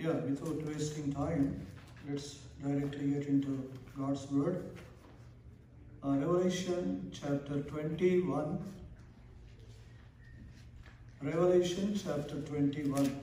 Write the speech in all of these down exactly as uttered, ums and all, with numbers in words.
Yeah, without wasting time, let's directly get into God's Word. Uh, Revelation chapter twenty-one. Revelation chapter twenty-one.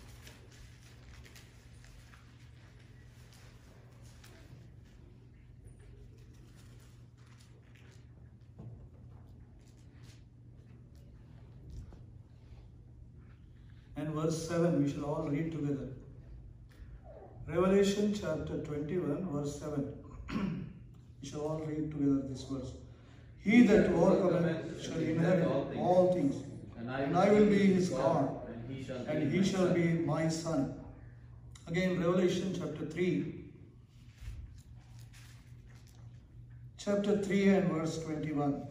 And verse seven, we shall all read together. Revelation chapter twenty-one, verse seven. We shall all read together this verse. He that overcometh shall inherit all things, and I will be his God, and he shall be my son. Again, Revelation chapter three. Chapter three and verse twenty-one.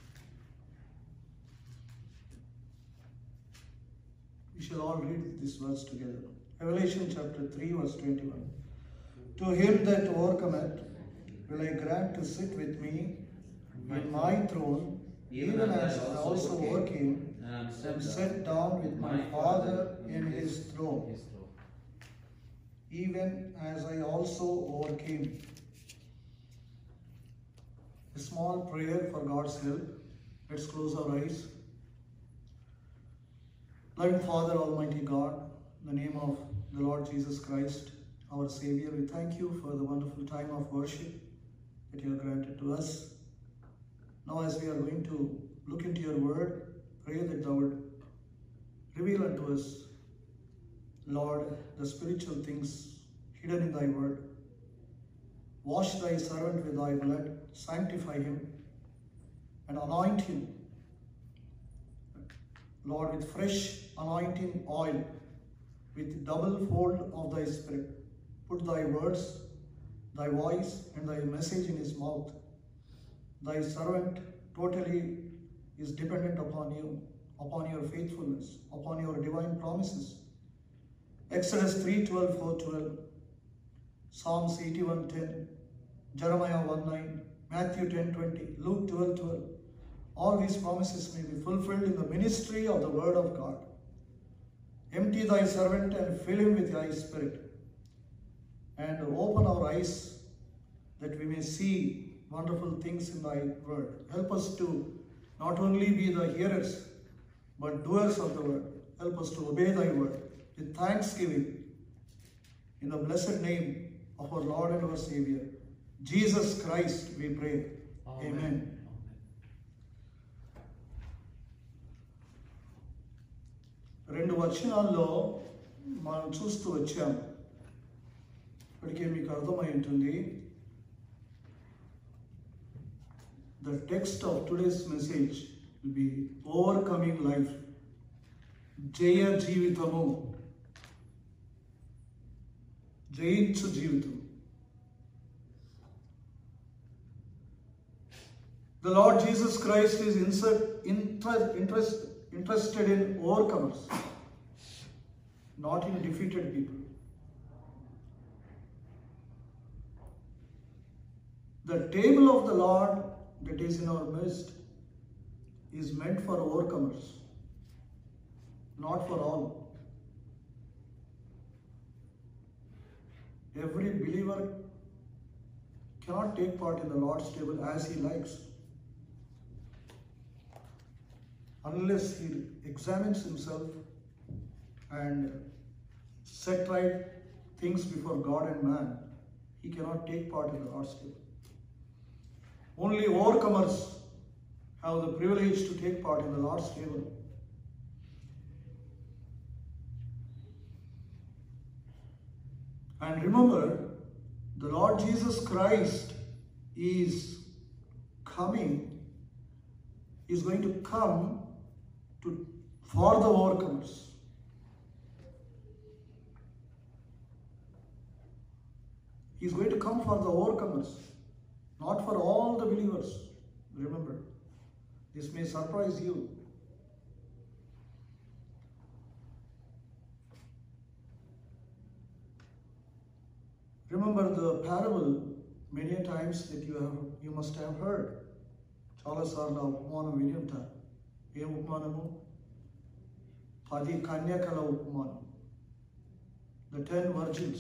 We shall all read this verse together. Revelation chapter three, verse twenty-one. To him that overcometh will I grant to sit with me in my throne, even as I also overcame and sat down with my Father in his throne, even as I also overcame. A small prayer for God's help. Let's close our eyes. Loving Father, Almighty God, in the name of the Lord Jesus Christ, our Savior, we thank you for the wonderful time of worship that you have granted to us. Now as we are going to look into your word, pray that thou would reveal unto us, Lord, the spiritual things hidden in thy word. Wash thy servant with thy blood, sanctify him, and anoint him, Lord, with fresh anointing oil, with double fold of thy spirit. Put thy words, thy voice, and thy message in his mouth. Thy servant totally is dependent upon you, upon your faithfulness, upon your divine promises. Exodus three twelve, four twelve, Psalms eighty-one ten, Jeremiah one nine, Matthew ten twenty, Luke twelve twelve. All these promises may be fulfilled in the ministry of the word of God. Empty thy servant and fill him with thy spirit, and open our eyes that we may see wonderful things in thy word. Help us to not only be the hearers, but doers of the word. Help us to obey thy word with thanksgiving. In the blessed name of our Lord and our Savior, Jesus Christ, we pray. Amen. Amen. రెండు వచనాల్లో మనం చూస్తూ వచ్చాం. ఇప్పటికే మీకు అర్థమై ఉంటుంది. The text of today's message will be overcoming life. జయ జీవితము, జయించు జీవితం. The Lord Jesus Christ is insert, interest, interest, interested in overcomers, not in defeated people. The table of the Lord that is in our midst is meant for overcomers, not for all. Every believer cannot take part in the Lord's table as he likes, unless he examines himself and set right things before God and man. He cannot take part in the Lord's table. Only overcomers have the privilege to take part in the Lord's table. And remember, the Lord Jesus Christ is coming, is going to come to for the overcomers. He is going to come for the overcomers, not for all the believers. Remember, this may surprise you. Remember the parable many times that you have you must have heard. Chala sarla upmanam vini untaru. Em upmanamu? పది కన్యకల ఉపమానం. The ten virgins.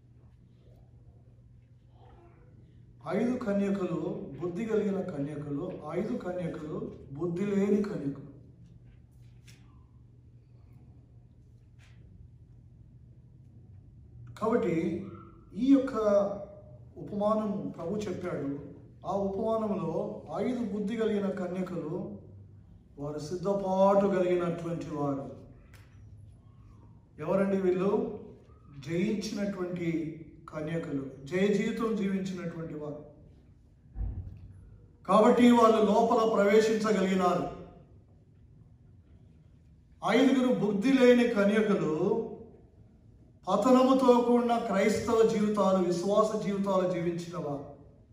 ఐదు కన్యకలు బుద్ధి కలిగిన కన్యకలు, ఐదు కన్యకలు బుద్ధి లేని కన్యకలు. కాబట్టి ఈ యొక్క ఉపమానం ప్రభు చెప్పాడు. ఆ ఉపమానంలో ఐదు బుద్ధి కలిగిన కన్యకలు వారు సిద్ధపాటు కలిగినటువంటి వారు. ఎవరండి వీళ్ళు? జయించినటువంటి కన్యకలు, జయ జీవితం జీవించినటువంటి వారు. కాబట్టి వాళ్ళు లోపల ప్రవేశించగలిగినారు. ఐదుగురు బుద్ధి లేని కన్యకలు పతనముతో కూడిన క్రైస్తవ జీవితాలు, విశ్వాస జీవితాలు జీవించిన వారు.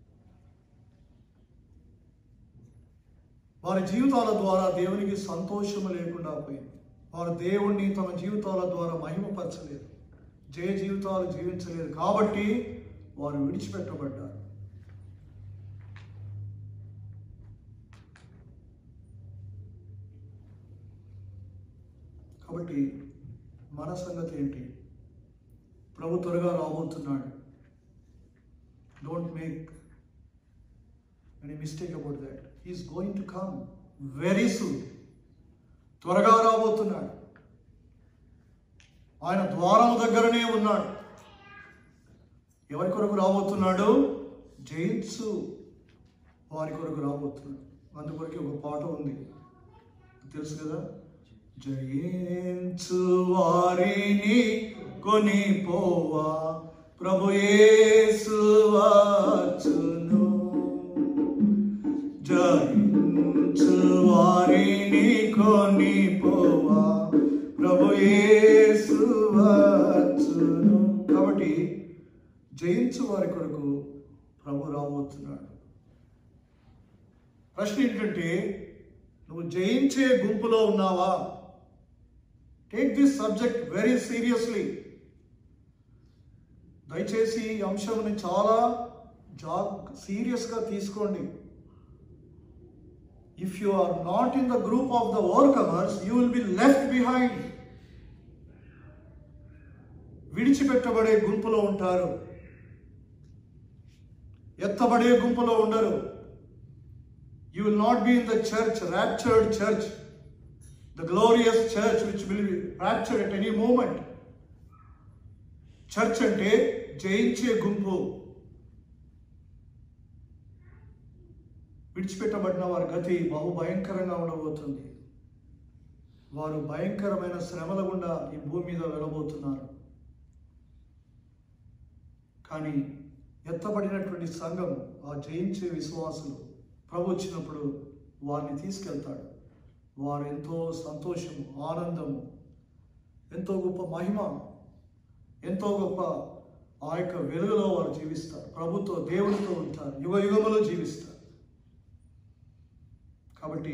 వారి జీవితాల ద్వారా దేవునికి సంతోషము లేకుండా పోయింది. వారు దేవుణ్ణి తమ జీవితాల ద్వారా మహిమపరచలేదు, జయ జీవితాలు జీవించలేదు. కాబట్టి వారు విడిచిపెట్టబడ్డారు. కాబట్టి మన సంగతి ఏంటి? ప్రభు త్వరగా రాబోతున్నాడు. Don't make any mistake about that. He is going to come very soon. త్వరగా రాబోతున్నాడు. ఆయన ద్వారం దగ్గరనే ఉన్నాడు. ఎవరి కొరకు రాబోతున్నాడు? జయించు వారి కొరకు రాబోతున్నాడు. అందుకొరకు ఒక పాట ఉంది, తెలుసు కదా. జయించు వారిని కొనిపోవా ప్రభు యేసు వచ్చును. జయించు వారిని కొనిపోవా ప్రభు యేసు వచ్చును. కాబట్టి జయించు వారి కొరకు ప్రభు రాబోతున్నాడు. ప్రశ్న ఏంటంటే, నువ్వు జయించే గుంపులో ఉన్నావా? Take this subject very seriously. దయచేసి ఈ అంశంని చాలా జా సీరియస్గా తీసుకోండి. If you are not in the group of the overcomers, you will be left behind. విడిచిపెట్టబడే గుంపులో ఉంటారు, ఎత్తబడే గుంపులో ఉండరు. You will not be in the church, raptured church, the glorious church which will be raptured at any moment. Church ante జయించే గుంపు. విడిచిపెట్టబడిన వారి గతి బహు భయంకరంగా ఉండబోతుంది. వారు భయంకరమైన శ్రమల గుండా ఈ భూమి మీద వెళ్ళబోతున్నారు. కానీ ఎత్తబడినటువంటి సంఘం, ఆ జయించే విశ్వాసులు, ప్రభు వచ్చినప్పుడు వారిని తీసుకెళ్తాడు. వారు ఎంతో సంతోషము, ఆనందము, ఎంతో గొప్ప మహిమ, ఎంతో గొప్ప ఆ యొక్క వెలుగులో వారు జీవిస్తారు. ప్రభుతో, దేవుడితో ఉంటారు, యుగ యుగములో జీవిస్తారు. కాబట్టి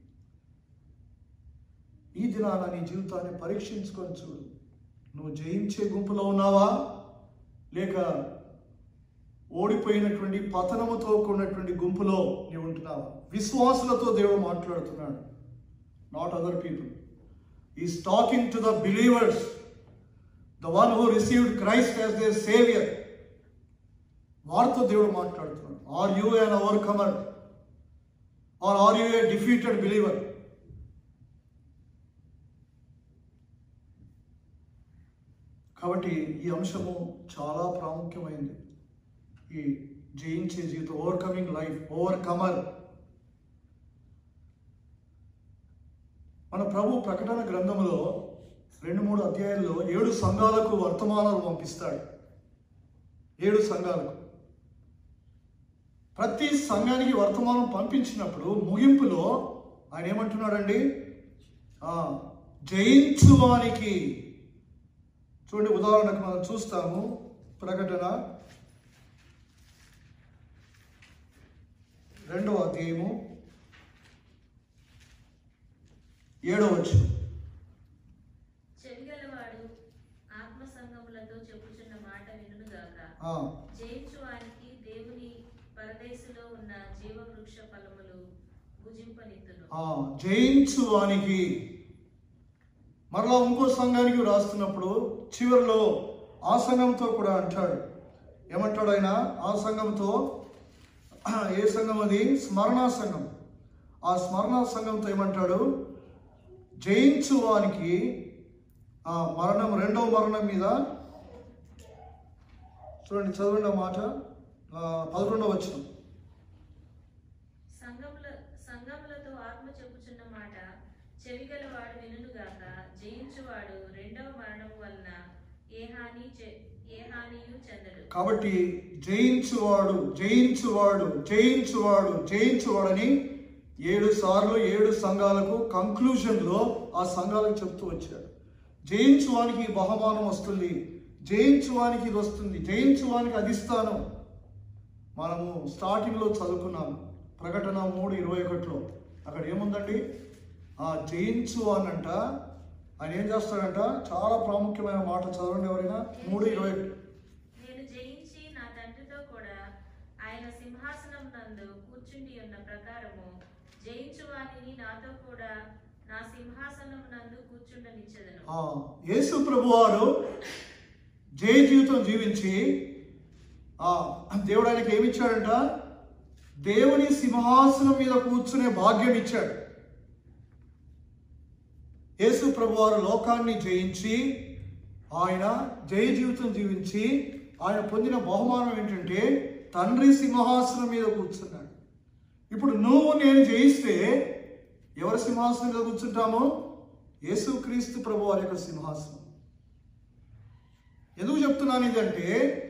ఈ దినాన నీ జీవితాన్ని పరీక్షించుకొని చూడు. నువ్వు జయించే గుంపులో ఉన్నావా, లేక ఓడిపోయినటువంటి పతనముతో కూడినటువంటి గుంపులో నీవు ఉంటున్నావా? విశ్వాసులతో దేవుడు మాట్లాడుతున్నాడు, not other people. Is talking to the believers, the one who received Christ as their saviour. వారితో దేవుడు మాట్లాడుతున్నాడు. Are you an overcomer or are you a defeated believer? కాబట్టి ఈ అంశము చాలా ప్రాముఖ్యమైనది. ఈ జయించే జీవితం, ఓవర్కమింగ్ లైఫ్, ఓవర్కమర్. మన ప్రభు ప్రకటన గ్రంథంలో రెండు మూడు అధ్యాయాల్లో ఏడు సంఘాలకు వర్తమానాలు పంపిస్తాడు. ఏడు సంఘాలకు. ప్రతి సంఘానికి వర్తమానం పంపించినప్పుడు ముగింపులో ఆయన ఏమంటున్నాడండి? జయించువానికి. చూడండి, ఉదాహరణకు మనం చూస్తాము. ప్రకటన రెండవ అధ్యాయము ఏడవ వచనం. చెవిగలవాడు ఆత్మ సంగములతో చెప్పుచున్న మాట వినుగాక. జయించువానికి దేవుని పరదేశంలో ఉన్న జీవవృక్ష ఫలములు భుజింపనిత్తును. జయించువానికి. మరలా ఇంకో సంఘానికి రాస్తున్నప్పుడు చివరిలో ఆ సంఘంతో కూడా అంటాడు. ఏమంటాడు ఆయన? ఆ సంఘంతో, ఏ సంఘం అది? స్మరణ సంఘం. ఆ స్మరణ సంఘంతో ఏమంటాడు? జయించు వానికి ఆ మరణం, రెండవ మరణం మీద చూడండి, చదవండి ఆ మాట, పదకొండవ వచనం. సంఘములతో ఆత్మ చెప్పుచున్న మాట చెవిగల వాడు వినుగాక. జయించువాడు రెండవ మరణం వలన ఏ హాని ఏ హానియు చెందడు. కాబట్టి జయించువాడు, జయించువాడు, జయించువాడు, జయించువాడని ఏడు సార్లు ఏడు సంఘాలకు కంక్లూజన్ లో ఆ సంఘాలకు చెప్తూ వచ్చాడు. జయించువానికి బహుమానం వస్తుంది, జయించువానికి ఇది వస్తుంది, జయించువానికి అది ఇస్తాను. మనము స్టార్టింగ్ లో చదువుకున్నాం, ప్రకటన మూడు ఇరవై ఒకటిలో. అక్కడ ఏముందండి? ఆ జయించు అనంట ఆయన ఏం చేస్తాడంట? చాలా ప్రాముఖ్యమైన మాట, చదవండి ఎవరైనా. మూడు ఇరవై నేను జయించి నా తండ్రితో కూడా ఆయన సింహాసనం నందు కూర్చుండి ఉన్న ప్రకారము జయించువానిని నాతో కూడా నా సింహాసనం నందు కూర్చుండనిచ్చెదను. యేసు ప్రభువారు జయ జీవితం జీవించి ఆ దేవుడు ఆయనకి ఏమిచ్చాడంట? దేవుని సింహాసనం మీద కూర్చునే భాగ్యం ఇచ్చాడు. యేసు ప్రభువారు లోకాన్ని జయించి ఆయన జయ జీవితం జీవించి ఆయన పొందిన బహుమానం ఏంటంటే తండ్రి సింహాసనం మీద కూర్చున్నాడు. ఇప్పుడు నువ్వు నేను జయిస్తే ఎవరి సింహాసనం మీద కూర్చుంటామో? యేసు క్రీస్తు ప్రభువారి యొక్క సింహాసనం. ఎందుకు చెప్తున్నాను ఇదంటే,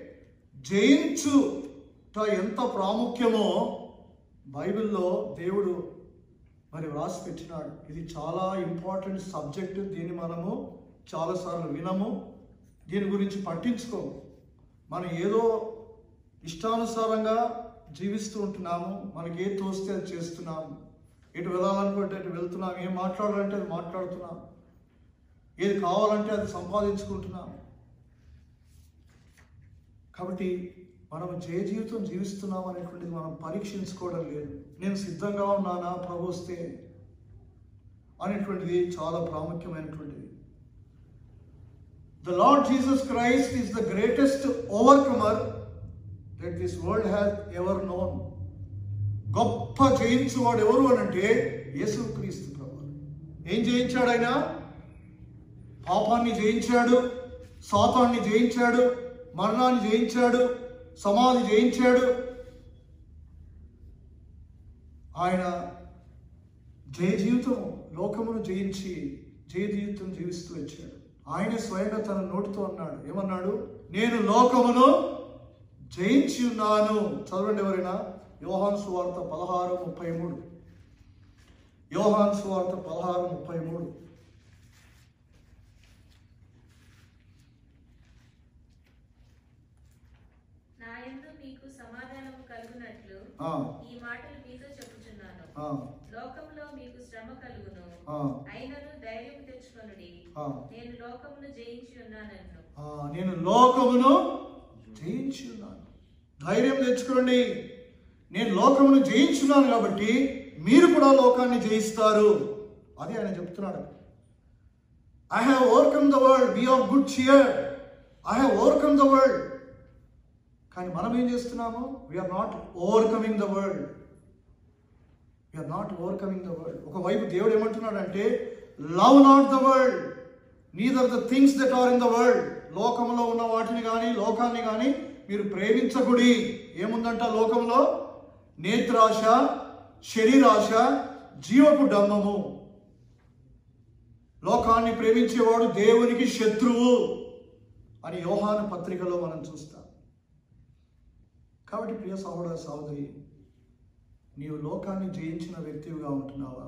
జయించుట ఎంత ప్రాముఖ్యమో బైబిల్లో దేవుడు మరి వ్రాసి పెట్టినాడు. ఇది చాలా ఇంపార్టెంట్ సబ్జెక్టు. దీన్ని మనము చాలాసార్లు వినము, దీని గురించి పట్టించుకోము. మనం ఏదో ఇష్టానుసారంగా జీవిస్తూ ఉంటున్నాము, మనకి ఏది తోస్తే అది చేస్తున్నాము, ఎటు వెళ్ళాలనుకుంటే అటు వెళ్తున్నాం, ఏం మాట్లాడాలంటే అది మాట్లాడుతున్నాం, ఏది కావాలంటే అది సంపాదించుకుంటున్నాం. కాబట్టి మనం జయ జీవితం జీవిస్తున్నాం అనేటువంటిది మనం పరీక్షించుకోవడం లేదు. నేను సిద్ధంగా ఉన్నానా ప్రభు వస్తే అనేటువంటిది చాలా ప్రాముఖ్యమైనటువంటిది. The Lord Jesus Christ is the greatest overcomer that this world has ever known. గొప్ప జయించువాడు ఎవరు అని అంటే యేసుక్రీస్తు ప్రభువు. ఏం జయించాడు ఆయన? పాపాన్ని జయించాడు, సాతాన్ని జయించాడు, మరణాన్ని జయించాడు, సమాధి జయించాడు. ఆయన జయ జీవితం, లోకమును జయించి జయ జీవితం జీవిస్తూ వచ్చాడు. ఆయన స్వయంగా తన నోటితో అన్నాడు. ఏమన్నాడు? నేను లోకమును జయించి ఉన్నాను. చదవండి ఎవరైనా. యోహాను సువార్త పదహారు ముప్పై మూడు. యోహాను సువార్త పదహారు ముప్పై మూడు. నాయందు మీకు సమాధానము కలుగునట్లు ఈ మాటలు మీతో చెప్పుచున్నాను. లోకములో మీకు శ్రమ కలుగును, అయినను ధైర్యం తెచ్చుకొనుడి, నేను లోకమును జయించి ఉన్నానన్ను. నేను లోకమును జయించి ఉన్నాను. ధైర్యం తెచ్చుకోండి, నేను లోకమును జయించున్నాను కాబట్టి మీరు కూడా లోకాన్ని జయిస్తారు. అది ఆయన చెప్తున్నాడు. I have overcome the world, be of good cheer, I have overcome the world. కానీ మనం ఏం చేస్తున్నాము? We're not overcoming the world, we're not overcoming the world. ఒకవైపు దేవుడు ఏమంటున్నాడు అంటే, love not the world neither the things that are in the world. లోకంలో ఉన్న వాటిని కానీ లోకాన్ని కానీ మీరు ప్రేమించకుడి. ఏముందంట లోకంలో? నేత్రాశ, శరీరాశ, జీవపు డంబము. లోకాన్ని ప్రేమించేవాడు దేవునికి శత్రువు అని యోహాను పత్రికలో మనం చూస్తాం. కాబట్టి ప్రియ సహోదర సహోదరి, నీవు లోకాన్ని జయించిన వ్యక్తివిగా ఉంటున్నావా?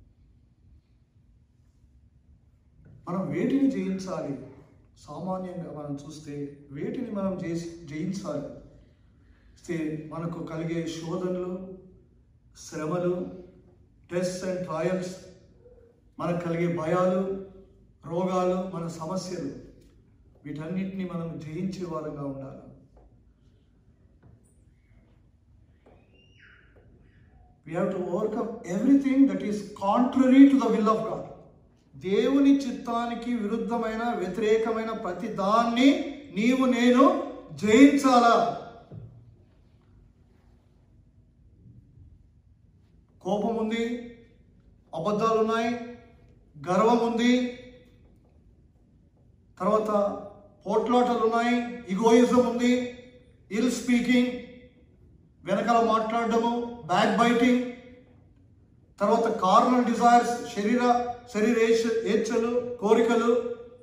మనం వేటిని జయించాలి? సామాన్యంగా మనం చూస్తే వేటిని మనం జయించాలి? మనకు కలిగే శోధనలు, శ్రమలు, టెస్ట్స్ అండ్ ట్రయల్స్, మనకు కలిగే భయాలు, రోగాలు, మన సమస్యలు, వీటన్నిటిని మనం జయించే వారంగా ఉండాలి. We have to overcome everything that is contrary to the will of God. దేవుని చిత్తానికి విరుద్ధమైన వ్యతిరేకమైన ప్రతి దాన్ని నీవు నేను జయించాలా. కోపం ఉంది, అబద్ధాలు ఉన్నాయి, గర్వం ఉంది, తర్వాత పోట్లాటలు ఉన్నాయి, ఈగోయిజం ఉంది, ఇల్ స్పీకింగ్, వెనకాల మాట్లాడడము, బ్యాక్ బైటింగ్, తర్వాత కార్నల్ డిజైర్స్, శరీర శరీర ఏచ్ఛలు, కోరికలు,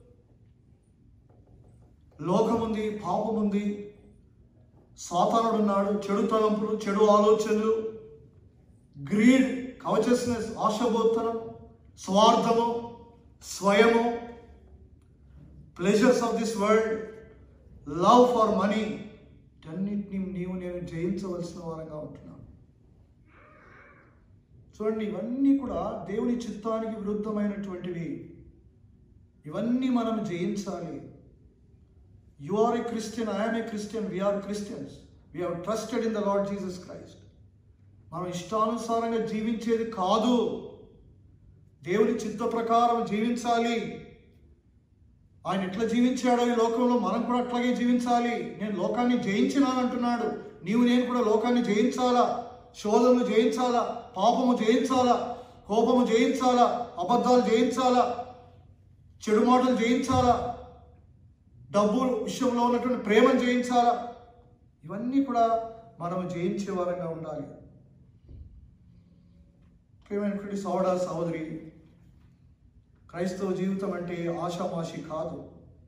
లోకం ఉంది, పాపం ఉంది, సాతానుడు ఉన్నాడు, చెడు తలంపులు, చెడు ఆలోచనలు, గ్రీడ్, కవచస్నెస్, ఆశబోధనం, స్వార్థము, స్వయము, pleasures of this world, love for money, అన్నిటిని నీవు నేను జయించవలసిన వారంగా ఉంటున్నాను. చూడండి, ఇవన్నీ కూడా దేవుని చిత్తానికి విరుద్ధమైనటువంటివి. ఇవన్నీ మనం జయించాలి. You are a Christian, I'm a Christian, we're Christians, we have trusted in the Lord Jesus Christ. మనం ఇష్టానుసారంగా జీవించేది కాదు, దేవుని చిత్త ప్రకారం జీవించాలి. ఆయన ఎట్లా జీవించాడో ఈ లోకంలో మనం కూడా అట్లాగే జీవించాలి. నేను లోకాన్ని జయించినాను అంటున్నాడు. నీవు నేను కూడా లోకాన్ని జయించాలా, శోధనలు జయించాలా, పాపము జయించాలా, కోపము జయించాలా, అబద్ధాలు జయించాలా, చెడు మాటలు జయించాలా, డబ్బు విషయంలో ఉన్నటువంటి ప్రేమను జయించాలా. ఇవన్నీ కూడా మనం జయించే వారంగా ఉండాలి. ప్రేమైనటువంటి సోదర సహోదరి, క్రైస్తవ జీవితం అంటే ఆషామాషి కాదు.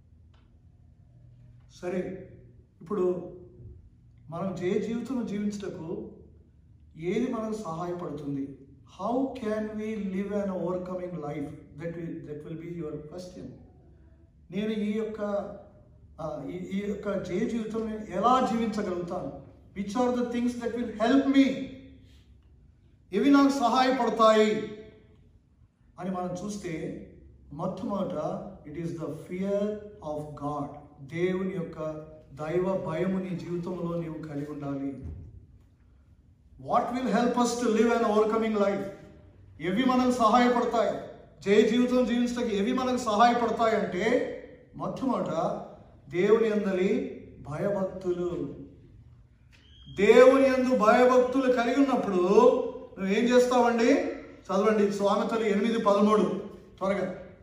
సరే, ఇప్పుడు మనం జయ జీవితం జీవించటకు ఏది మనకు సహాయపడుతుంది? How can we live an overcoming life? That will that will be your question. నేను ఈ యొక్క ఈ యొక్క జయ జీవితం ఎలా జీవించగలుగుతాను? Which are the things that will help me? ఇవి నాకు సహాయపడతాయి అని మనం చూస్తే, మొట్టమొదట it is the fear of God. దేవుని యొక్క దైవ భయము నీ జీవితంలో నీవు కలిగి ఉండాలి. What will help us to live an overcoming life? ఎవి మనకు సహాయపడతాయి? జయ జీవితం జీవించడానికి ఎవి మనకు సహాయపడతాయి అంటే, మొట్టమొదట దేవుని యందలి భయభక్తులు. దేవుని యందు భయభక్తులు కలిగి ఉన్నప్పుడు నువ్వు ఏం చేస్తావండి? చదవండి సామెతలు ఎనిమిది పదమూడు త్వరగా.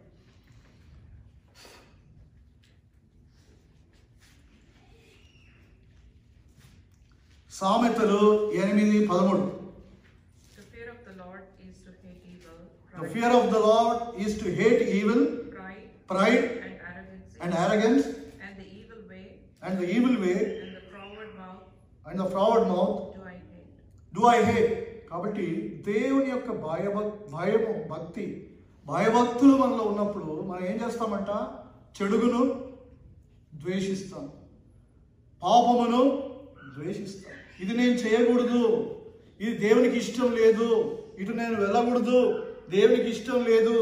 సామెతలు ఎనిమిది పదమూడు. The fear of the Lord is to hate evil. The fear of the Lord is to hate evil, pride, pride and arrogance, and arrogance, and the evil way, and the evil way, and the froward mouth, and the froward mouth do I hate. Do I hate. కాబట్టి దేవుని యొక్క భయభక్ భయము భక్తి భయభక్తులు మనలో ఉన్నప్పుడు మనం ఏం చేస్తామంట? చెడుగును ద్వేషిస్తాం, పాపమును ద్వేషిస్తాం. ఇది నేను చేయకూడదు, ఇది దేవునికి ఇష్టం లేదు, ఇటు నేను వెళ్ళకూడదు, దేవునికి ఇష్టం లేదు,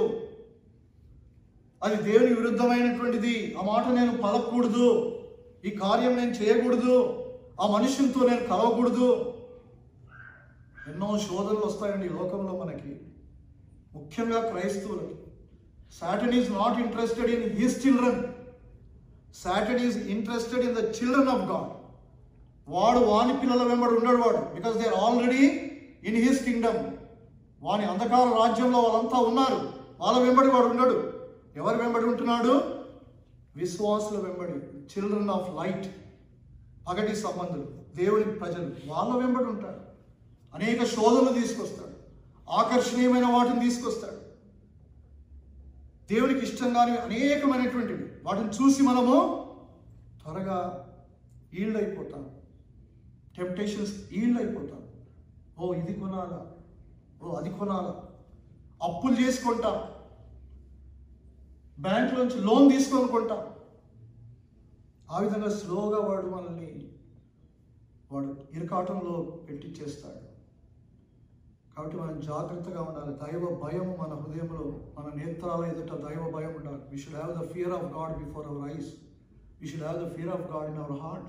అది దేవునికి విరుద్ధమైనటువంటిది, ఆ మాట నేను పలకూడదు, ఈ కార్యం నేను చేయకూడదు, ఆ మనుషులతో నేను కలవకూడదు. ఎన్నో శోధనలు వస్తాయండి ఈ లోకంలో మనకి, ముఖ్యంగా క్రైస్తవులకి. Satan is not interested in his children, Satan is interested in the children of God. వాడు వాని పిల్లల వెంబడి ఉండడు వాడు, because they are already in his kingdom. వాని అంధకార రాజ్యంలో వాళ్ళంతా ఉన్నారు, వాళ్ళ వెంబడి వాడు ఉండడు. ఎవరి వెంబడి ఉంటున్నాడు? విశ్వాసుల వెంబడి, చిల్డ్రన్ ఆఫ్ లైట్, పగటి సంబంధులు, దేవుని ప్రజలు, వాళ్ళ వెంబడి ఉంటాడు. అనేక శోధనలు తీసుకొస్తాడు, ఆకర్షణీయమైన వాటిని తీసుకొస్తాడు, దేవునికి ఇష్టంగానే అనేకమైనటువంటివి. వాటిని చూసి మనము త్వరగా ఈల్డ్ అయిపోతాం, టెంప్టేషన్స్ ఈల్డ్ అయిపోతాం. ఓ ఇది కొనాలా, ఓ అది కొనాలా, అప్పులు చేసుకుంటాం, బ్యాంకులోంచి లోన్ తీసుకొని కొంటాం. ఆ విధంగా స్లోగా వాడు మనల్ని వాడు ఇరకాటంలో పెట్టించేస్తాడు. కాబట్టి మనం జాగ్రత్తగా ఉండాలి. దైవ భయం మన హృదయంలో, మన నేత్రాల ఎదుట దైవ భయం ఉండాలి. We should have the fear of God before our eyes. We should have the fear of God in our heart.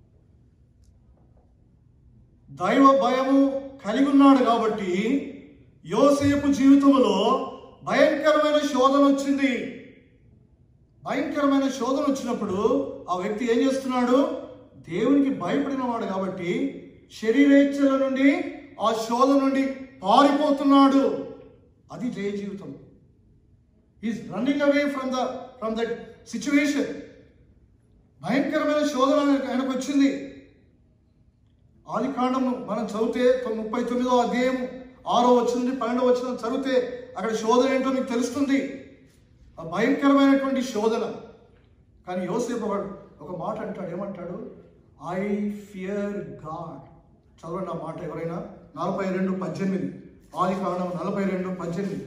దైవ భయము కలిగి ఉన్నాడు కాబట్టి యోసేపు జీవితంలో భయంకరమైన శోధన వచ్చింది. భయంకరమైన శోధన వచ్చినప్పుడు ఆ వ్యక్తి ఏం చేస్తున్నాడు? దేవునికి భయపడిన వాడు కాబట్టి శరీరేచ్ఛల నుండి, ఆ శోధ నుండి పారిపోతున్నాడు. అది జయ జీవితం. Is running away from the from that situation. భయంకరమైన శోధన ఆయనకు వచ్చింది. ఆది కాండము మనం చదివితే ముప్పై తొమ్మిదో అధ్యాయం ఆరో వచ్చింది పన్నెండో వచ్చిన చదివితే అక్కడ శోధన ఏంటో మీకు తెలుస్తుంది. ఆ భయంకరమైనటువంటి శోధన. కానీ యోసేపు ఒక మాట అంటాడు. ఏమంటాడు? I fear God. చదవండి ఆ మాట ఎవరైనా. నలభై రెండు పద్దెనిమిది ఆది కాండం నలభై రెండు పద్దెనిమిది.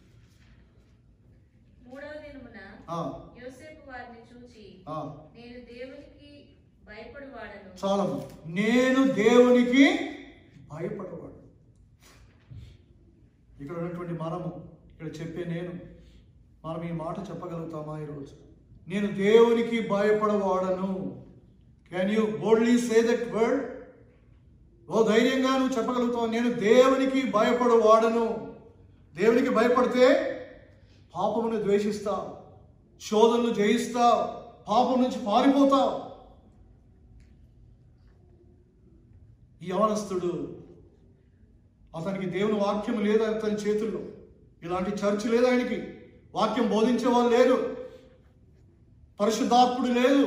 మూడవ దినమున యోసేపు వారిని చూచి నేను దేవునికి భయపడువాడను. చాలా నేను దేవునికి భయపడవాడు. ఇక్కడ ఉన్నటువంటి మనము, ఇక్కడ చెప్పే నేను, మనం ఈ మాట చెప్పగలుగుతామా ఈరోజు? నేను దేవునికి భయపడవాడను. Can you boldly say that word? ఓ ధైర్యంగా నువ్వు చెప్పగలుగుతావు, నేను దేవునికి భయపడవాడను. దేవునికి భయపడితే పాపమును ద్వేషిస్తావు, శోధనలు జయిస్తావు, పాపం నుంచి పారిపోతావు. ఈ యవనస్తుడు, అతనికి దేవుని వాక్యం లేదు అతని చేతుల్లో. ఇలాంటి చర్చ్ లేదు ఆయనకి. వాక్యం బోధించే వాళ్ళు లేరు, పరిశుద్ధాత్ముడు లేదు,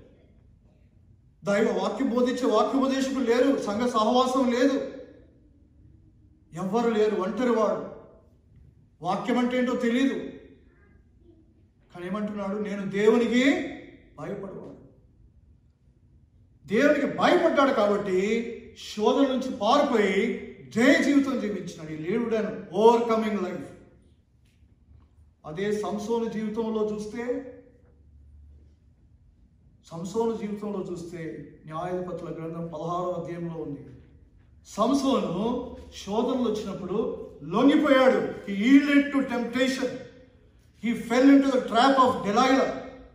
దైవ వాక్యం బోధించే వాక్యోపదేశకులు లేరు, సంఘ సహవాసం లేదు, ఎవ్వరు లేరు. ఒంటరి వాడు. వాక్యం అంటే ఏంటో తెలియదు. కానీ ఏమంటున్నాడు? నేను దేవునికి భయపడవాడు. దేవునికి భయపడ్డాడు కాబట్టి శోధన నుంచి పారిపోయి జయ జీవితం జీవించినాడు. ఈ లీవ్డ్ అండ్ ఓవర్కమింగ్ లైఫ్. అదే సంసోను జీవితంలో చూస్తే, సంసోను జీవితంలో చూస్తే న్యాయాధిపతుల గ్రంథం పదహారో అధ్యాయంలో ఉంది. సంసోను శోధనలు వచ్చినప్పుడు లొంగిపోయాడు. హి yielded to temptation. He fell into the trap of Delilah.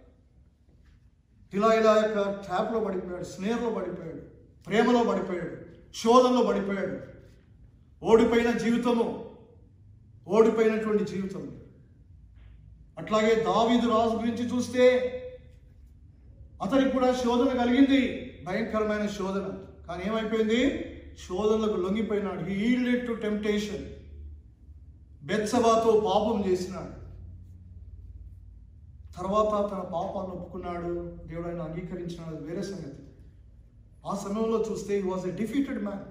Delilah యొక్క ట్రాప్లో పడిపోయాడు, స్నేర్లో పడిపోయాడు, ప్రేమలో పడిపోయాడు, శోధనలో పడిపోయాడు. ఓడిపోయిన జీవితము, ఓడిపోయినటువంటి జీవితం. అట్లాగే దావీదు రాజు గురించి చూస్తే అతనికి కూడా శోధన కలిగింది, భయంకరమైన శోధన. కానీ ఏమైపోయింది? శోధనలకు లొంగిపోయినాడు. హి yielded to temptation. బెత్షెబాతో పాపం చేసినాడు. తర్వాత తన పాపాలను ఒప్పుకున్నాడు, దేవుడు ఆయన అంగీకరించినాడు, అది వేరే సంగతి. ఆ సమయంలో చూస్తే he was a defeated man.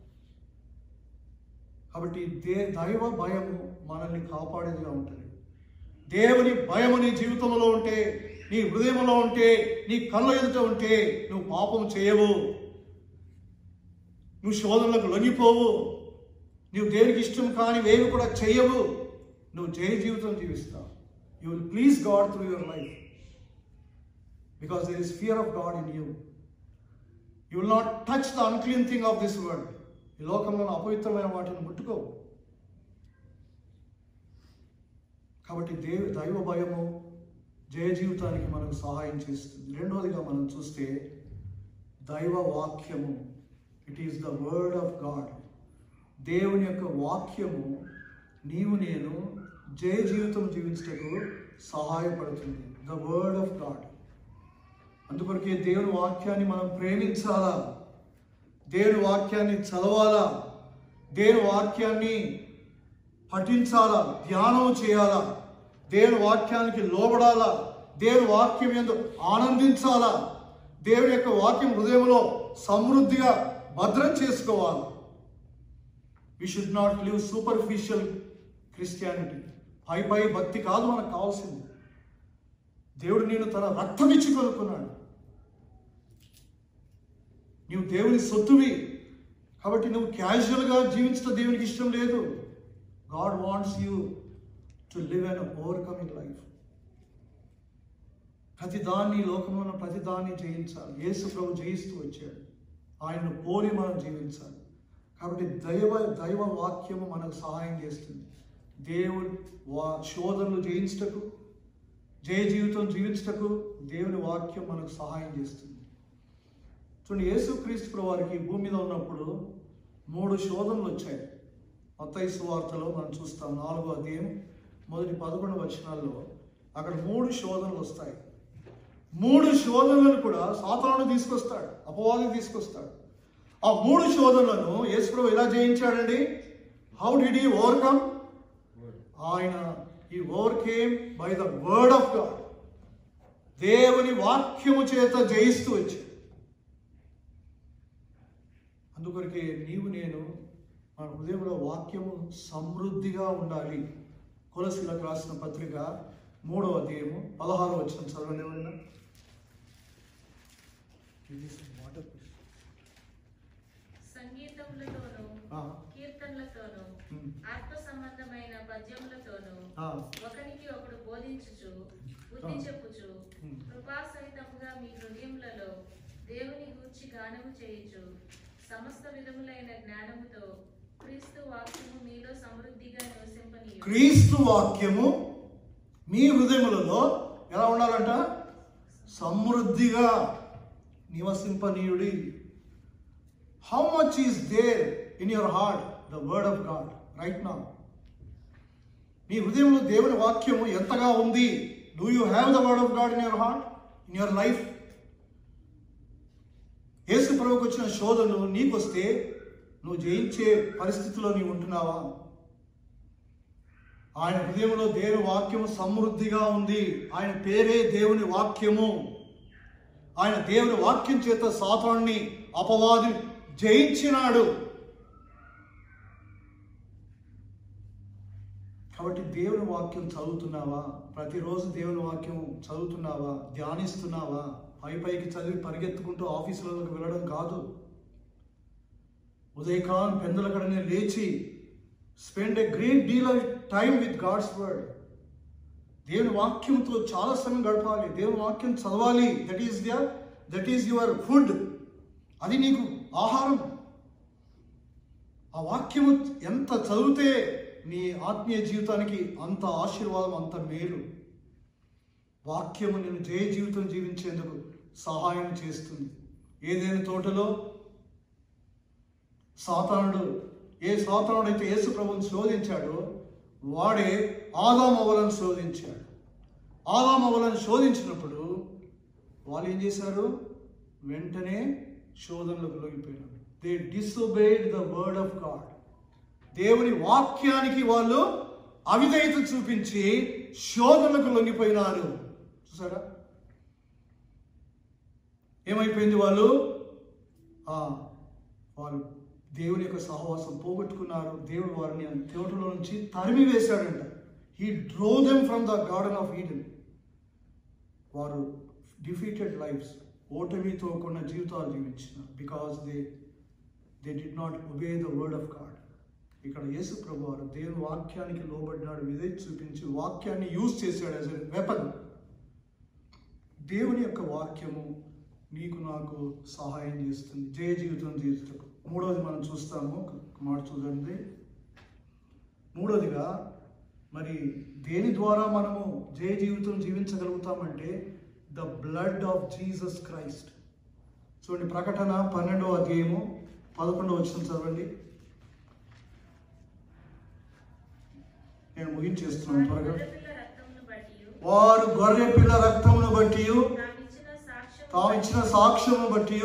కాబట్టి దే దైవ భయము మనల్ని కాపాడేదిగా ఉంటుంది. దేవుని భయము నీ జీవితంలో ఉంటే, నీ హృదయంలో ఉంటే, నీ కళ్ళ ఎదుట ఉంటే నువ్వు పాపం చేయవు, నువ్వు శోధనలకు లొంగిపోవు, నువ్వు దేవునికి ఇష్టం కాని వేవి కూడా చేయవు. నువ్వు జయ జీవితం జీవిస్తావు. You will please God through your life because there is fear of God in you. You will not touch the unclean thing of this world. ఈ లోకంలో అపవిత్రమైన వాటిని ముట్టుకో. కాబట్టి దేవ దైవ భయము జయ జీవితానికి మనకు సహాయం చేస్తుంది. రెండవదిగా మనం చూస్తే దైవ వాక్యము. It is the word of God. దేవుని యొక్క వాక్యము నీవు నేను జయ జీవితం జీవించటకు సహాయపడుతుంది. The word of God. అందుకొరకే దేవుని వాక్యాన్ని మనం ప్రేమించాలా, దేవుని వాక్యాన్ని చదవాలా, దేవుని వాక్యాన్ని పఠించాలా, ధ్యానం చేయాలా, దేవుని వాక్యానికి లోబడాలా, దేవుని వాక్యం యందు ఆనందించాలా, దేవుని యొక్క వాక్యం హృదయంలో సమృద్ధిగా భద్రం చేసుకోవాలి. We should not live superficial Christianity. పై పై భక్తి కాదు మనకు కావాల్సింది. దేవుడు నేను తన రక్తం ఇచ్చి కొనుక్కున్నాడు. నువ్వు దేవుని సొత్తువి కాబట్టి నువ్వు క్యాజువల్గా జీవించడం దేవునికి ఇష్టం లేదు. God wants you to live an overcoming life. ప్రతి దాన్ని, లోకంలో ఉన్న ప్రతి దాన్ని జయించాలి. యేసు ప్రభు జయిస్తూ వచ్చాడు. ఆయనను పోలి మనం జీవించాలి. కాబట్టి దైవ దైవ వాక్యము మనకు సహాయం చేస్తుంది. దేవుని వా శోధనలు జయించటకు, జయ జీవితం జీవించటకు దేవుని వాక్యం మనకు సహాయం చేస్తుంది. చూడండి, యేసుక్రీస్తు ప్రభు వారికి భూమి మీద ఉన్నప్పుడు మూడు శోధనలు వచ్చాయి. మత్తయి సువార్తలో మనం చూస్తాం, నాలుగో అధ్యాయం మొదటి పదకొండు వచనాల్లో అక్కడ మూడు శోధనలు వస్తాయి. మూడు శోధనలను కూడా సాతాను తీసుకొస్తాడు, అపవాది తీసుకొస్తాడు. ఆ మూడు శోధనలను యేసుప్రభు ఎలా జయించాడండి? How did he overcome? ఆయన he overcame by the word of God. దేవుని వాక్యము చేత జయిస్తూ వచ్చాడు. అందుకొరకే నీవు నేను మన హృదయంలో వాక్యము సమృద్ధిగా ఉండాలి. కొలసీలకు రాసిన పత్రిక మూడవ అధ్యాయము పదహారో వచనం చదవనివ్వండి. సంగీతములతోనూ కీర్తనలతోనూ ఆత్మ సంబంధమైన పద్యములతోనూ ఒకనికి ఒకడు బోధించుచు బుద్ధి చెప్పుచు కృపా సహితముగా మీ హృదయములలో దేవుని గూర్చి గానము చేయుచు సమస్త విధములైన జ్ఞానముతో క్రీస్తు వాక్యము మీలో సమృద్ధిగా నివసింపనీయు. క్రీస్తు వాక్యము మీ హృదయములలో ఎలా ఉండాలంట? సమృద్ధిగా నివసింపనీయుడి. How much is there in your heart the word of God right now? మీ హృదయంలో దేవుని వాక్యము ఎంతగా ఉంది? Do you have the word of God in your heart, in your life? యేసు ప్రభువుకు వచ్చిన శోధనలు నీకొస్తే నువ్వు జయించే పరిస్థితిలో నీవు ఉంటున్నావా? ఆయన హృదయంలో దేవుని వాక్యము సమృద్ధిగా ఉంది. ఆయన పేరే దేవుని వాక్యము. ఆయన దేవుని వాక్యం చేత సాతానుని, అపవాది జయించినాడు. కాబట్టి దేవుని వాక్యం చదువుతున్నావా? ప్రతిరోజు దేవుని వాక్యం చదువుతున్నావా? ధ్యానిస్తున్నావా? పై పైకి చదివి పరిగెత్తుకుంటూ ఆఫీసులకు వెళ్ళడం కాదు. ఉదయకాలం పెందలకడనే లేచి spend a great deal of time with God's word. దేవుని వాక్యంతో చాలా సమయం గడపాలి. దేవుని వాక్యం చదవాలి. That is the that is your food. అది నీకు ఆహారం. ఆ వాక్యము ఎంత చదివితే నీ ఆత్మీయ జీవితానికి అంత ఆశీర్వాదం, అంత మేలు. వాక్యము నేను జయ జీవితం జీవించేందుకు సహాయం చేస్తుంది. ఏదైనా తోటలో సాతానుడు, ఏ సాతానుడు అయితే యేసు ప్రభువుని శోధించాడో వాడే ఆదాము అవ్వలను శోధించాడు. ఆదాము అవ్వలను శోధించినప్పుడు వాళ్ళు ఏం చేశారు? వెంటనే శోధనలకు లొంగిపోయినారు. They disobeyed the word of God. దేవుని వాక్యానికి వాళ్ళు అవిధేయత చూపించి శోధనలకు లొంగిపోయినారు. చూసారా ఏమైపోయింది? వాళ్ళు వాళ్ళు దేవుని యొక్క సహవాసం పోగొట్టుకున్నారు. దేవుడు వారిని తోటలో నుంచి తరిమి వేశాడంట. He drove them from the garden of Eden. వారు డిఫీటెడ్ లైఫ్స్, ఓటమితో కూడిన జీవితాలు జీవించినారు. Because they they did not obey the word of God. ఇక్కడ యేసు ప్రభు వారు దేవుని వాక్యానికి లోబడ్డాడు, విధేయత చూపించి వాక్యాన్ని యూజ్ చేశాడు యాజ్ ఎ వెపన్. దేవుని యొక్క వాక్యము నీకు నాకు సహాయం చేస్తుంది జయ జీవితం జీవితకు. మూడవది మనం చూస్తాము, మాట చూడండి. మూడవదిగా మరి దేని ద్వారా మనము జయ జీవితం జీవించగలుగుతామంటే the blood of Jesus Christ. చూడండి, ప్రకటన పన్నెండవ అధ్యాయము పదకొండవ వచనం చదవండి. నేను ముగించేస్తున్నాను త్వరగా. వారు గొర్రె పిల్ల రక్తమును బట్టి తాము ఇచ్చిన సాక్ష్యమును బట్టి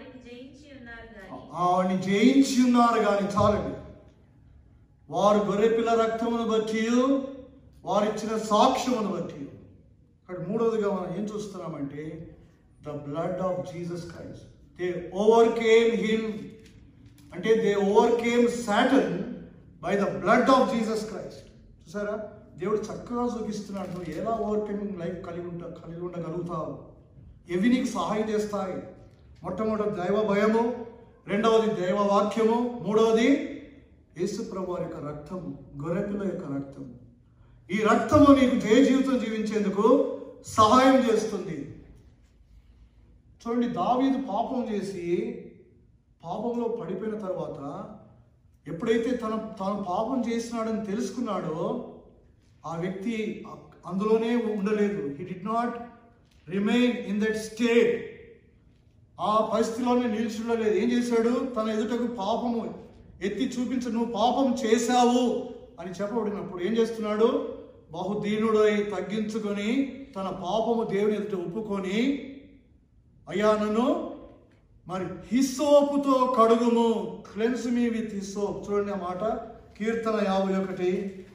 ఆవిడ్ని జయించి ఉన్నారు కానీ చాలండి. వారు గొర్రె పిల్ల రక్తమును బట్టి వారు ఇచ్చిన సాక్ష్యమును బట్టి. అక్కడ మూడవదిగా మనం ఏం చూస్తున్నామంటే the blood of Jesus Christ. They overcame him, అంటే they overcame Satan by the blood of Jesus Christ. చూసారా, దేవుడు చక్కగా చూపిస్తున్నాడు నువ్వు ఎలా ఓవర్కమింగ్ లైఫ్ కలిగి ఉంటా కలిగి ఉండగలుగుతావు. ఎవి నీకు సహాయం చేస్తాయి? మొట్టమొదటి దైవ భయము, రెండవది దైవ వాక్యము, మూడవది యేసు ప్రభు వారి యొక్క రక్తము, గొర్రెపిల్ల యొక్క రక్తము. ఈ రక్తము నీకు జయ జీవితం జీవించేందుకు సహాయం చేస్తుంది. చూడండి, దావీదు పాపం చేసి పాపంలో పడిపోయిన తర్వాత ఎప్పుడైతే తన తాను పాపం చేసినాడని తెలుసుకున్నాడో ఆ వ్యక్తి అందులోనే ఉండలేదు. He did not remain in that state. ఆ పరిస్థితిలోనే నిలిచి ఉండలేదు. ఏం చేశాడు? తన ఎదుటకు పాపము ఎత్తి చూపించ, నువ్వు పాపం చేశావు అని చెప్పబడినప్పుడు ఏం చేస్తున్నాడు? బహుదీనుడై తగ్గించుకొని తన పాపము దేవుని ఎదుట ఒప్పుకొని, అయ్యా నన్ను మరి హిస్సోపుతో కడుగుము, క్లెన్స్ మీ విత్ హిస్సోప్. చూడండి ఆ మాట, కీర్తన యాభై ఒకటి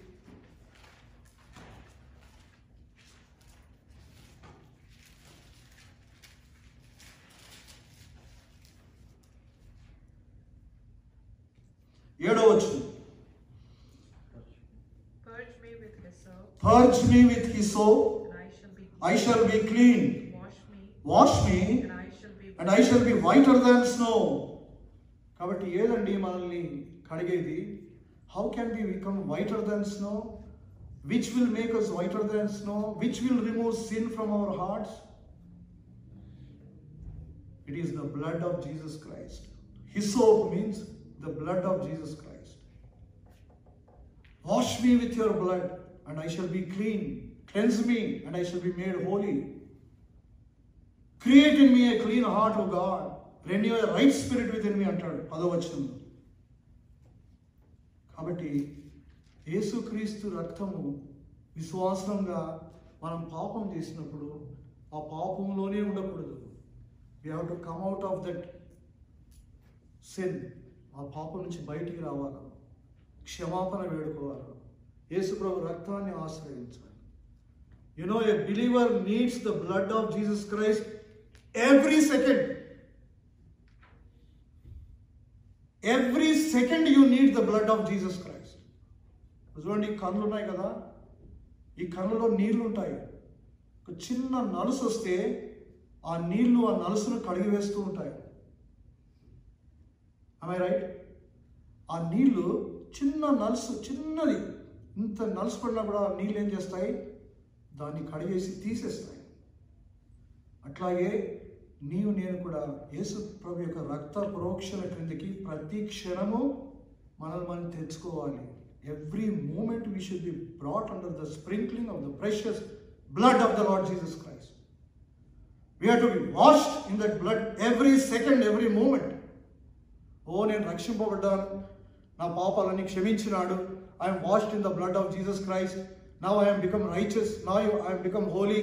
ఏడో వచనం. Purge me with hyssop, Purge me with hyssop, and I shall be I shall be clean. Wash me, Wash me, and I shall be and I shall be whiter than snow. కాబట్టి ఏదండి మనల్ని కడిగేది? How can we become whiter than snow? Which will make us whiter than snow? Which will remove sin from our hearts? It is the blood of Jesus Christ. Hyssop means the blood of Jesus Christ. Wash me with your blood, and I shall be clean. Cleanse me, and I shall be made holy. Create in me a clean heart, O God. Renew a right spirit within me అంటాడు పదవచనం. కాబట్టి యేసుక్రీస్తు రక్తము విశ్వాసంగా మనం పాపం చేసినప్పుడు ఆ పాపంలోనే ఉండకూడదు. We have to come out of that sin. ఆ పాపం నుంచి బయటికి రావాలి, క్షమాపణ వేడుకోవాలి, యేసు ప్రభు రక్తాన్ని ఆశ్రయించాలి. You know, a believer needs the blood of Jesus Christ every second. Every second you need the blood of Jesus Christ. చూడండి, ఈ కన్నులు ఉన్నాయి కదా, ఈ కన్నులో నీళ్లు ఉంటాయి. ఒక చిన్న నలుసు వస్తే ఆ నీళ్లు ఆ నలుసును కడిగి వేస్తూ ఉంటాయి. Am I right? ఆ నీళ్లు చిన్న నలుసు, చిన్నది, ఇంత నలుసు పడినా కూడా నీళ్ళు ఏం చేస్తాయి? దాన్ని కడిగేసి తీసేస్తాయి. అట్లాగే నీవు నేను కూడా యేసు ప్రభు యొక్క రక్త ప్రోక్షణ క్రిందికి ప్రతి క్షణము మనల్ని మనం తెచ్చుకోవాలి. Every moment we should be brought under the sprinkling of the precious blood of the Lord Jesus Christ. We have to be washed in that blood every second, every moment. ఓ నేను రక్షింపబడ్డాను, నా పాపాలన్నీ క్షమించినాడు, I'm washed in the blood of Jesus Christ, now I'm become righteous, now I'm become holy,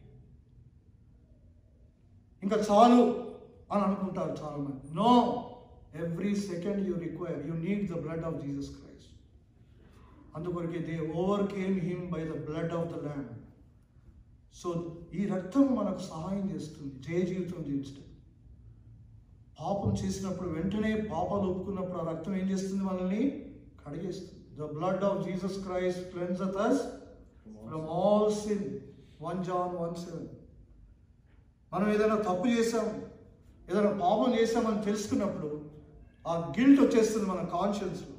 ఇంకా చాలు అని అనుకుంటారు చాలా మంది. No, every second you require, you need the blood of Jesus Christ. అందుకొరకే they overcame him by the blood of the land. So ఈ రక్తం మనకు సహాయం చేస్తుంది జయ జీవితం జీవించడం. పాపం చేసినప్పుడు వెంటనే పాపాలు ఒప్పుకున్నప్పుడు ఆ రక్తం ఏం చేస్తుంది? మనల్ని కడిగేస్తుంది. The blood of Jesus Christ cleanseth us from all sin. One John one seven. మనం ఏదైనా తప్పు చేసాం, ఏదైనా పాపం చేసామని తెలుసుకున్నప్పుడు ఆ గిల్ట్ వచ్చేస్తుంది మన కాన్షియన్స్లో.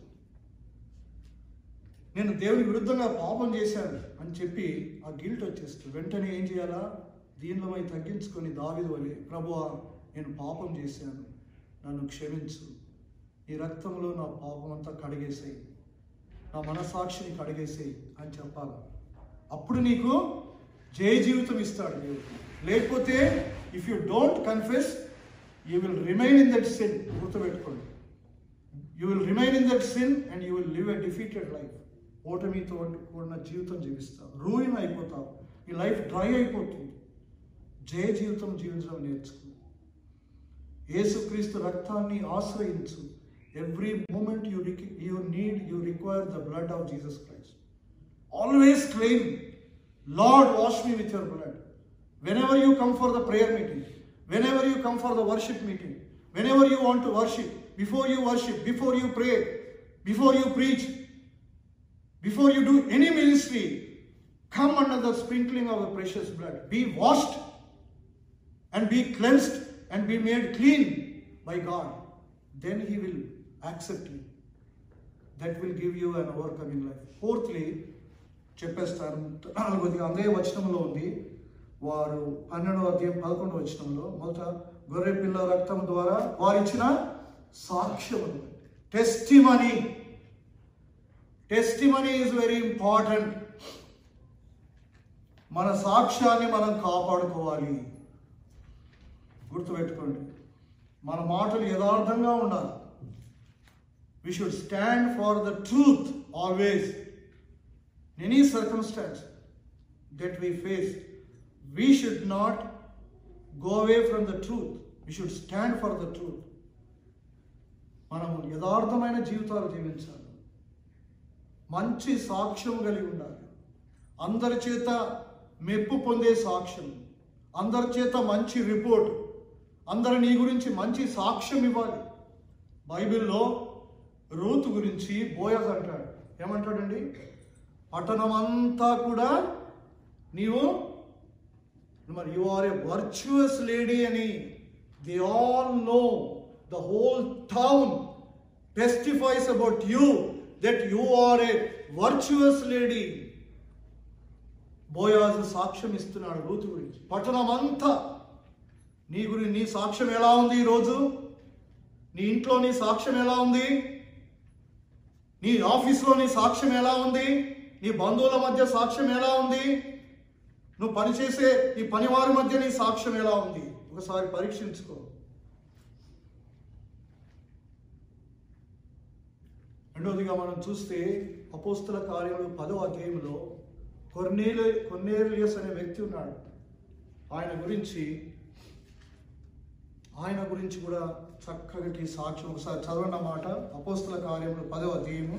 నేను దేవుని విరుద్ధంగా పాపం చేశాను అని చెప్పి ఆ గిల్ట్ వచ్చేస్తుంది. వెంటనే ఏం చేయాలా? దీనిలో తగ్గించుకొని దావీదు వలె, ప్రభువా నేను పాపం చేశాను, నన్ను క్షమించు, ఈ రక్తంలో నా పాపం అంతా కడిగేసేయి, నా మనసాక్షిని కడిగేసేయి అని చెప్పాలి. అప్పుడు నీకు జయ జీవితం ఇస్తాడు దేవుడు. లేకపోతే if you don't confess, you will remain in that sin. గుర్తుపెట్టుకోండి, you will remain in that sin and you will live a defeated life. ఓటమితో కూడిన జీవితం జీవిస్తావు, రూయిన్ అయిపోతావు, ఈ లైఫ్ డ్రై అయిపోతుంది. జయ జీవితం జీవించడం నేర్చుకో. యేసుక్రీస్తు రక్తాన్ని ఆశ్రయించు. Every moment you you need, you require the blood of Jesus Christ. Always claim, Lord wash me with your blood. Whenever you come for the prayer meeting, whenever you come for the worship meeting, whenever you want to worship, before you worship, before you pray, before you preach, before you do any ministry, come under the sprinkling of the precious blood. Be washed and be cleansed and be made clean by God. Then He will accept you. That will give you an overcoming life. Fourthly, చెప్పేస్తాను, నాలుగోది అదే వచనంలో ఉంది. వారు పన్నెండవ అధ్యాయం పదకొండవ వచనంలో మొదట గొర్రె పిల్ల రక్తం ద్వారా వారు ఇచ్చిన సాక్ష్యం. Testimony. Testimony is very important. మన సాక్ష్యాన్ని మనం కాపాడుకోవాలి. గుర్తుపెట్టుకోండి, మన మాటలు యథార్థంగా ఉండాలి. We should stand for the truth always. In any circumstance that we face, we should not go away from the truth. We should stand for the truth. మనం యథార్థమైన జీవితాలు జీవించాలి, మంచి సాక్ష్యం కలిగి ఉండాలి, అందరి చేత మెప్పు పొందే సాక్ష్యం, అందరి చేత మంచి రిపోర్ట్, అందరు నీ గురించి మంచి సాక్ష్యం ఇవ్వాలి. బైబిల్లో రూతు గురించి బోయజ్ అంటాడు. ఏమంటాడండి? పట్టణం అంతా కూడా నీవు మరి you are a virtuous lady అని. They all know, the whole town testifies about you that you are a virtuous lady. బోయాజు సాక్ష్యం ఇస్తున్నాడు రూతు గురించి. పట్టణం అంతా నీ గురించి, నీ సాక్ష్యం ఎలా ఉంది ఈరోజు? నీ ఇంట్లో నీ సాక్ష్యం ఎలా ఉంది? నీ ఆఫీస్లో నీ సాక్ష్యం ఎలా ఉంది? నీ బంధువుల మధ్య సాక్ష్యం ఎలా ఉంది? నువ్వు పనిచేసే నీ పనివారి మధ్య నీ సాక్ష్యం ఎలా ఉంది? ఒకసారి పరీక్షించుకో. రెండవదిగా మనం చూస్తే అపోస్తల కార్యములు పదో అధ్యాయంలో కొర్నేలి కొర్నేలియస్ అనే వ్యక్తి ఉన్నాడు. ఆయన గురించి ఆయన గురించి కూడా చక్కటి సాక్ష్యం ఒకసారి చదవండి అన్నమాట. అపోస్తల కార్యములు పదో అధ్యాయము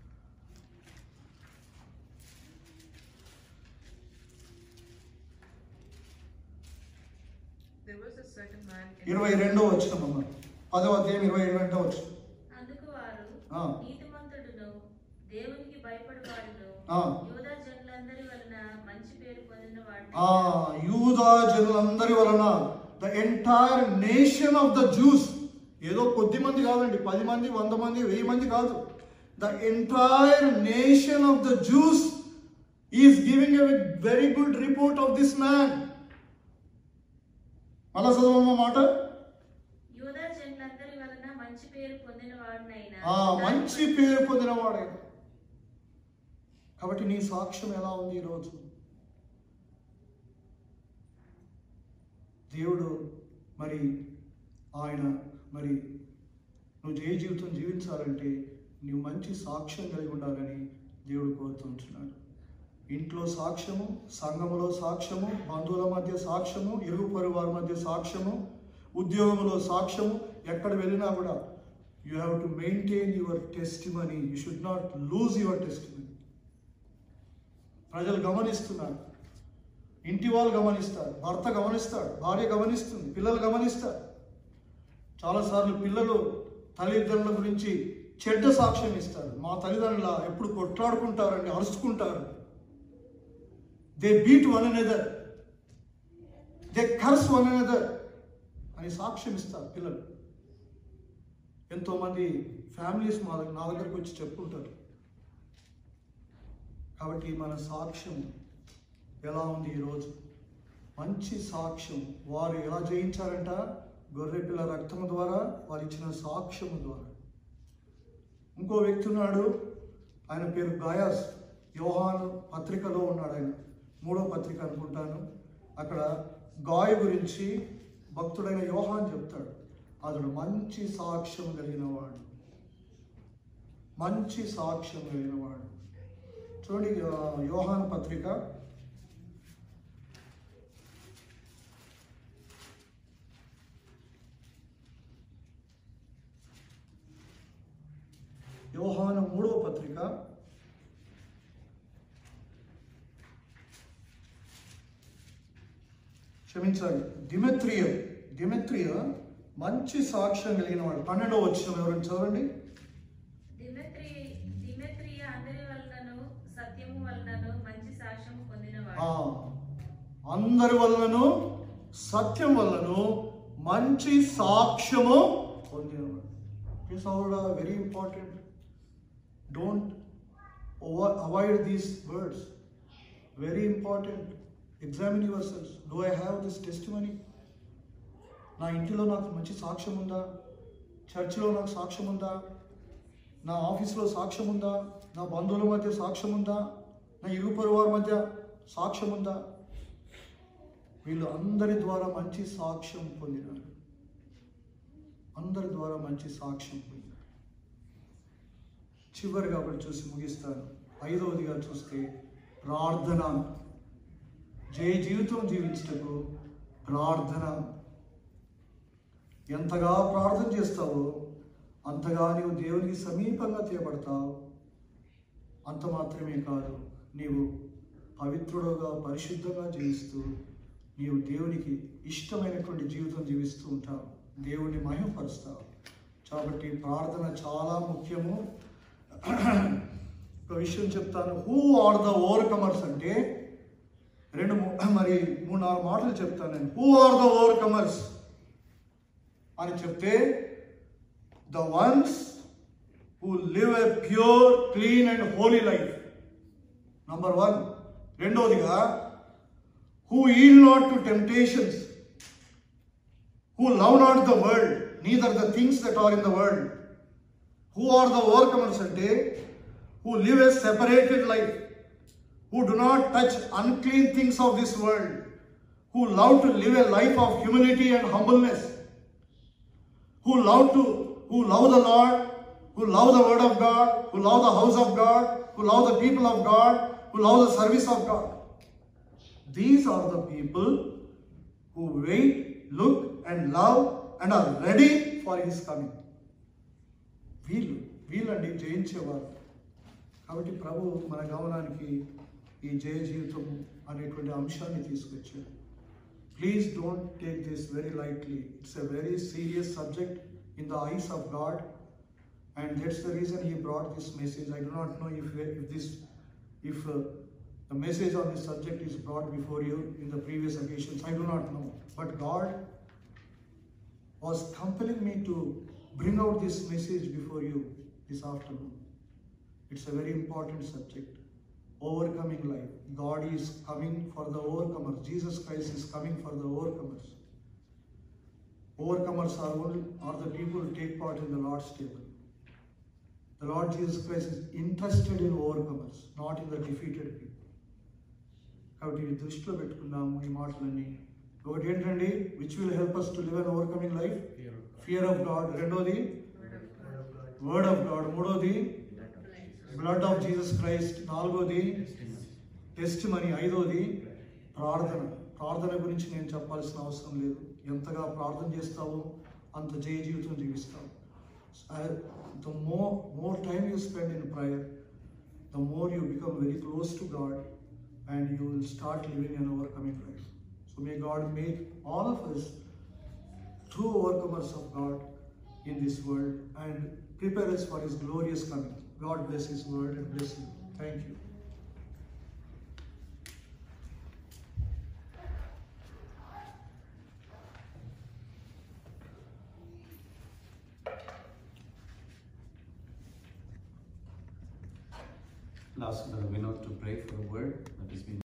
ఇరవై రెండో వచ్చిన అమ్మ. పదో అధ్యాయం ఇరవై రెండో వచ్చిన. అందుకు వారు నీతిమంతుడును దేవునికి భయపడేవాడును యూదా జనులందరి వలన మంచి పేరు పొందినవాడు. యూదా జనులందరి వలన, the entire nation of the Jews. ఏదో కొద్ది మంది కాదండి, పది మంది, వంద మంది, వెయ్యి మంది కాదు. The entire nation of the Jews is giving a very good report of this man. మళ్ళా చదవమ్మ మాట. యూదా జనులందరి వలన మంచి పేరు పొందినవాడైనా, మంచి పేరు పొందినవాడైనా. కాబట్టి నీ సాక్ష్యం ఎలా ఉంది ఈరోజు? దేవుడు మరి ఆయన మరి నువ్వు జయ జీవితం జీవించాలంటే నువ్వు మంచి సాక్ష్యం కలిగి ఉండాలని దేవుడు కోరుతుంటున్నాడు. ఇంట్లో సాక్ష్యము, సంఘములో సాక్ష్యము, బంధువుల మధ్య సాక్ష్యము, ఇరుగు పొరుగు వారి మధ్య సాక్ష్యము, ఉద్యోగంలో సాక్ష్యము, ఎక్కడ వెళ్ళినా కూడా you have to maintain your testimony. You should not lose your testimony. ప్రజలు గమనిస్తున్నారు, ఇంటి వాళ్ళు గమనిస్తారు, భర్త గమనిస్తాడు, భార్య గమనిస్తుంది, పిల్లలు గమనిస్తారు. చాలాసార్లు పిల్లలు తల్లిదండ్రుల గురించి చెడ్డ సాక్ష్యం ఇస్తారు. మా తల్లిదండ్రుల ఎప్పుడు కొట్లాడుకుంటారండి, అరుచుకుంటారు. They beat one another, they curse one another అని సాక్ష్యం ఇస్తారు పిల్లలు. ఎంతోమంది ఫ్యామిలీస్ మా నా దగ్గరకు వచ్చి చెప్పుకుంటారు. కాబట్టి మన సాక్ష్యం ఎలా ఉంది ఈరోజు? మంచి సాక్ష్యం. వారు ఎలా జయించారంట? గొర్రె పిల్ల రక్తము ద్వారా, వారు ఇచ్చిన సాక్ష్యము ద్వారా. ఇంకో వ్యక్తి ఉన్నాడు, ఆయన పేరు గాయాస్. యోహాను పత్రికలో ఉన్నాడు ఆయన, మూడో పత్రిక అనుకుంటాను. అక్కడ గాయ గురించి భక్తుడైన యోహాన్ చెప్తాడు. అతడు మంచి సాక్ష్యం కలిగిన వాడు, మంచి సాక్ష్యం కలిగిన వాడు. చూడండి యోహాను పత్రిక యోహాను మూడవ పత్రిక క్షమించాలి డిమెత్రియ డిమెత్రియ మంచి సాక్ష్యం కలిగిన వాడు. పన్నెండవ వచ్చిన ఎవరైనా చదవండి. అందరి వలనను సత్యం వలనను మంచి సాక్ష్యము పొందినవాడు. These are very important. Don't avoid these words. Very important. Examine yourselves. Do I have this testimony? నా ఇంటిలో నాకు మంచి సాక్ష్యం ఉందా? చర్చిలో నాకు సాక్ష్యం ఉందా? నా ఆఫీస్లో సాక్ష్యం ఉందా? నా బంధువుల మధ్య సాక్ష్యం ఉందా? నా ఇరుగు పొరుగు వారి మధ్య సాక్ష్యం ఉందా? వీళ్ళు అందరి ద్వారా మంచి సాక్ష్యం పొందినారు. అందరి ద్వారా మంచి సాక్ష్యం పొందినారు. చివరిగా ఒకటి చూసి ముగిస్తాను. ఐదవదిగా చూస్తే ప్రార్థన. జయ జీవితం జీవించటకు ప్రార్థన. ఎంతగా ప్రార్థన చేస్తావో అంతగా నీవు దేవునికి సమీపంగా తేబడతావు. అంత మాత్రమే కాదు, నీవు పవిత్రుడుగా పరిశుద్ధంగా జీవిస్తూ నీవు దేవునికి ఇష్టమైనటువంటి జీవితం జీవిస్తూ ఉంటావు, దేవుని మహిమపరుస్తావు. కాబట్టి ప్రార్థన చాలా ముఖ్యము. ఒక విషయం చెప్తాను. హూ ఆర్ ద ఓవర్కమర్స్ అంటే రెండు మరి మూడు నాలుగు మాటలు చెప్తాను నేను. హూ ఆర్ ద ఓవర్కమర్స్ అని చెప్తే, the ones who live a pure, clean and holy life, number one. రెండవదిగా, who yield not to temptations, who love not the world, neither the things that are in the world. Who are the overcomers ante, who live a separated life, who do not touch unclean things of this world, who love to live a life of humility and humbleness, who love to, who love the Lord, who love the word of God, who love the house of God, who love the people of God, who love the service of God. These are the people who wait, look and love and are ready for his coming. వీళ్ళు వీళ్ళండి జయించేవారు. కాబట్టి ప్రభు మన గమనానికి ఈ జయ జీవితం అనేటువంటి అంశాన్ని తీసుకొచ్చారు. Please don't take this very lightly. It's a very serious subject in the eyes of God, and that's the reason he brought this message. I do not know if if this if the message on this subject is brought before you in the previous occasions. I do not know. But God was compelling me to bring out this message before you this afternoon. It's a very important subject. Overcoming life. God is coming for the overcomers. Jesus Christ is coming for the overcomers. Overcomers are, only, are the people who take part in the Lord's table. The Lord Jesus Christ is interested in overcomers, not in the defeated people. కాబట్టి దృష్టిలో పెట్టుకున్నాము ఈ మాటలన్నీ. ఒకటి ఏంటండి, which will help us to live an overcoming life? Fear of God. రెండోది word of God. మూడోది blood of Jesus Christ. నాలుగోది టెస్ట్ మనీ. ఐదోది ప్రార్థన. ప్రార్థన గురించి నేను చెప్పాల్సిన అవసరం లేదు. ఎంతగా ప్రార్థన చేస్తావో అంత జయ జీవితం జీవిస్తావు. The more more time you spend in prayer, the more you become very close to God, and you will start living an overcoming life. So may God make all of us true overcomers of God in this world and prepare us for his glorious coming. God bless his word and bless you. Thank you. Last, Brother Vinod to pray for the word that is being